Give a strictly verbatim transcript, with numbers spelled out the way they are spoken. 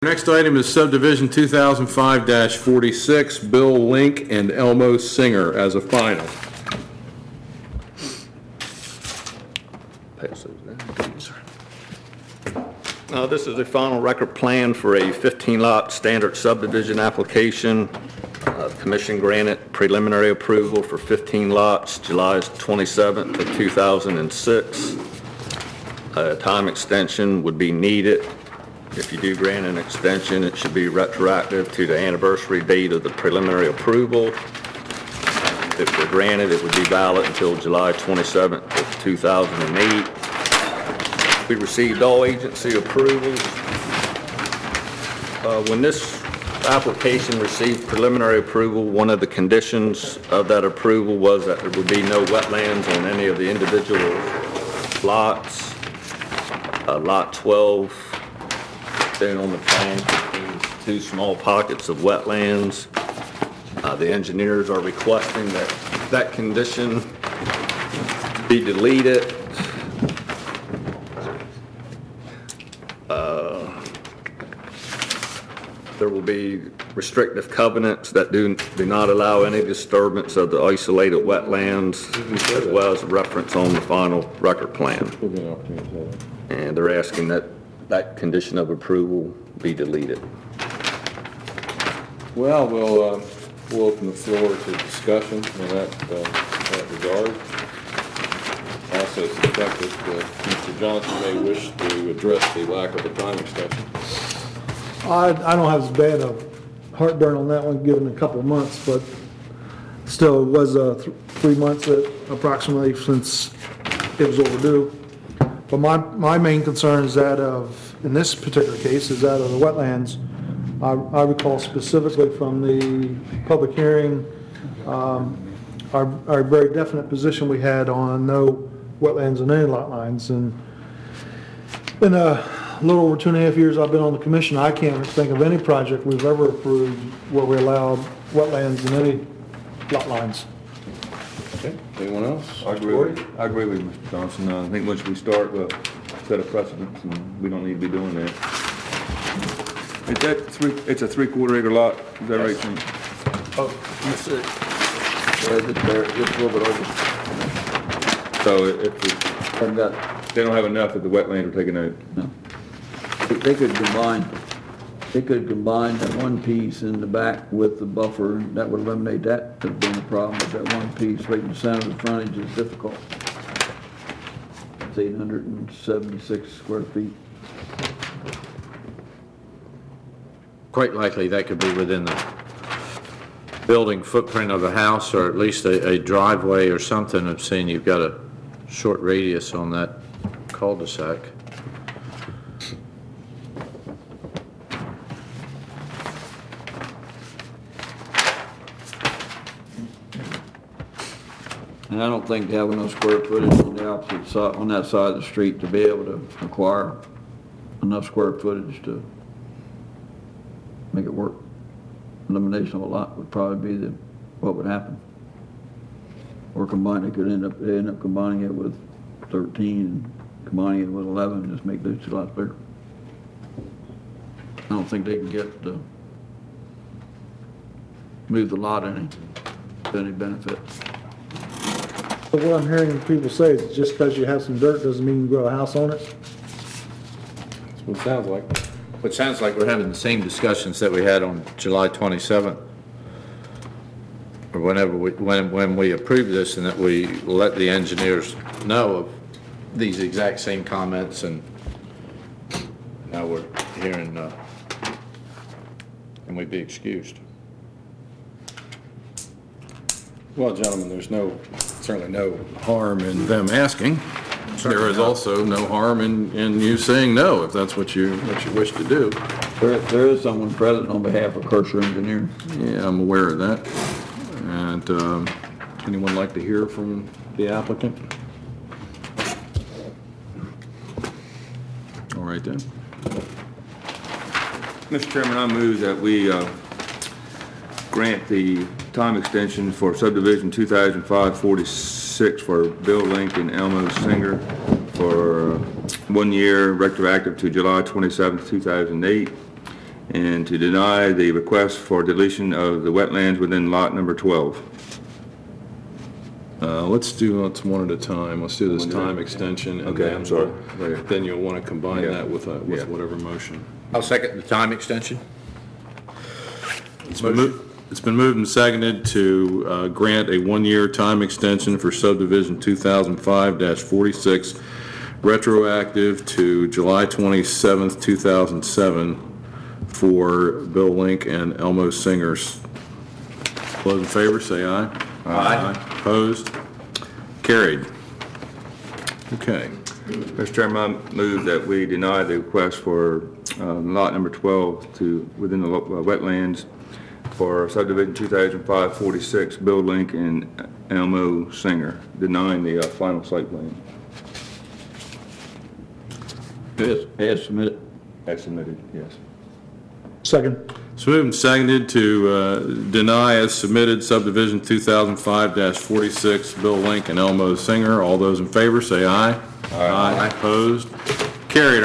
Next item is subdivision two thousand five dash forty-six, Bill Link and Elmo Singer as a final. Pass those down. Yes, sir. Uh, this is a final record plan for a fifteen lot standard subdivision application. Uh, Commission granted preliminary approval for fifteen lots, July twenty-seventh of two thousand six. A time extension would be needed. If you do grant an extension, it should be retroactive to the anniversary date of the preliminary approval. If they're granted, it would be valid until July twenty-seventh of two thousand eight. We received all agency approvals. Uh, when this application received preliminary approval, one of the conditions of that approval was that there would be no wetlands on any of the individual lots. Uh, lot twelve, shown on the plan, contains two small pockets of wetlands. Uh, the engineers are requesting that that condition be deleted. Uh, there will be restrictive covenants that do, do not allow any disturbance of the isolated wetlands, as well as a reference on the final record plan. And they're asking that that condition of approval be deleted. Well, we'll, uh, we'll open the floor to discussion in that, uh, that regard. Also suspect that uh, Mister Johnson may wish to address the lack of a time extension. I, I don't have as bad a heartburn on that one, given a couple of months, but still, it was uh, th three months uh, approximately since it was overdue. But my, my main concern is that of, in this particular case, is that of the wetlands. I, I recall specifically from the public hearing, um, our, our very definite position we had on no wetlands in any lot lines. And in a little over two and a half years I've been on the commission, I can't think of any project we've ever approved where we allowed wetlands in any lot lines. Okay, anyone else? I agree with, I agree with Mister Johnson. Uh, I think once we start, we'll set a precedence, and we don't need to be doing that. Is that three, it's a three-quarter acre lot, is that right, Tim? Oh, that's it. There's it there, just a little bit over. So if it, I've got, they don't have enough that the wetlands are taken out. no. They- They could combine, they could combine that one piece in the back with the buffer, and that would eliminate that as being a problem, but that one piece right in the center of the frontage is difficult. It's eight hundred seventy-six square feet. Quite likely that could be within the building footprint of the house, or at least a, a driveway or something. I've seen you've got a short radius on that cul-de-sac. And I don't think they have enough square footage on the opposite side, on that side of the street to be able to acquire enough square footage to make it work. Elimination of a lot would probably be the, what would happen. Or combine, they could end up, they end up combining it with thirteen, and combining it with eleven, and just make those two lots bigger. I don't think they can get the, move the lot any, to any benefit. But what I'm hearing people say is just because you have some dirt doesn't mean you can grow a house on it. That's what it sounds like. It sounds like we're having the same discussions that we had on July twenty-seventh, or whenever we, when, when we approved this, and that we let the engineers know of these exact same comments, and now we're hearing, uh, and we'd be excused. Well, gentlemen, there's no, certainly no harm in them asking. There is also no harm in, in you saying no, if that's what you, what you wish to do. There, there is someone present on behalf of Kershaw Engineering. Yeah, I'm aware of that. And, um, anyone like to hear from the applicant? All right then. Mister Chairman, I move that we uh, grant the time extension for subdivision two thousand five forty-six for Bill Link and Elmo Singer for uh, one year, retroactive to July twenty-seventh, two thousand eight, and to deny the request for deletion of the wetlands within lot number twelve. Uh, let's do, let's one at a time. Let's do this time extension. and Okay, then I'm sorry. we'll- Go ahead. Then you'll want to combine Yeah. that with, uh, Yeah. with whatever motion. I'll second the time extension. It's been moved, it's been moved and seconded to uh, grant a one-year time extension for subdivision two thousand five forty-six, retroactive to July twenty-seventh, two thousand seven, for Bill Link and Elmo Singers. All those in favor, say aye. Aye. Opposed? Carried. Okay. Mister Chairman, I move that we deny the request for uh, lot number twelve to, within the lo- uh, wetlands for subdivision two thousand five forty-six, Bill Link and Elmo Singer, denying the uh, final site plan As, as submitted. as submitted, yes. Second. It's moved and seconded to uh, deny as submitted subdivision two thousand five forty-six, Bill Link and Elmo Singer. All those in favor, say aye. Aye. Opposed? Carried.